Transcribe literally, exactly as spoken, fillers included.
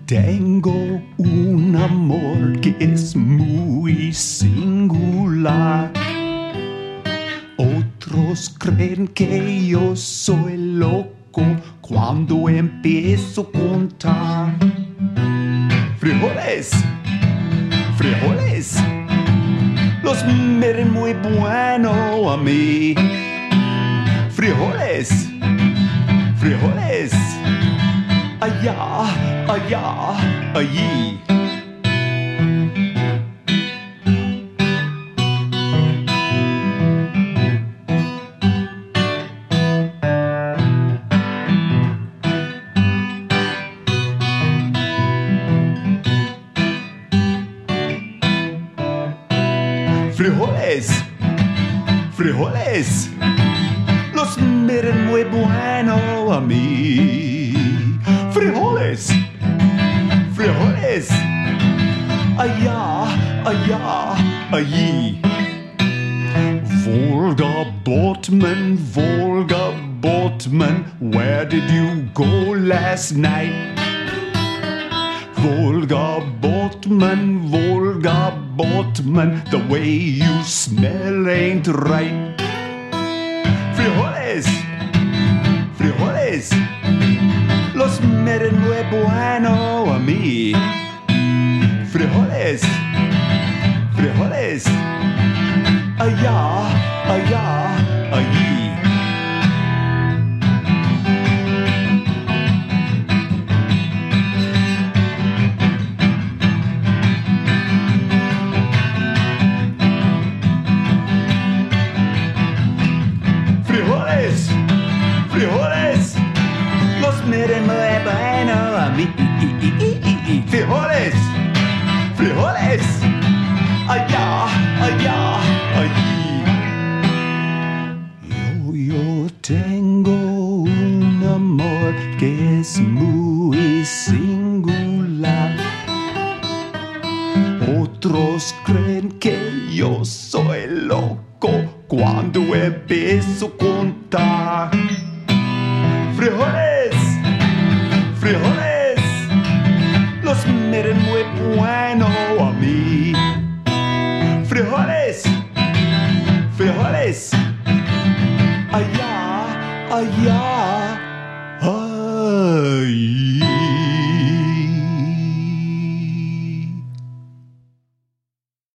Tengo un amor que es muy singular. Otros creen que yo soy loco cuando empiezo a contar. Frijoles, frijoles, los miren muy bueno a mí. Frijoles, frijoles, allá, allá, allí. Frijoles, frijoles, los miren muy bueno a mí. Frijoles, frijoles, allá, allá, allí. Volga Boatman, Volga Boatman, where did you go last night? Volga Boatman, Volga Boatman, the way you smell ain't right. Frijoles, frijoles, los miren muy bueno a mí. Frijoles, frijoles, allá, allá, allí. Frijoles, frijoles, los miren muy bueno a mí. Frijoles, frijoles, allá, allá, allí. Yo, yo tengo un amor que es muy singular. Otros creen que yo soy loco cuando empiezo a contar. Frijoles, frijoles, los miren muy bueno a mí. Frijoles, frijoles, allá, allá.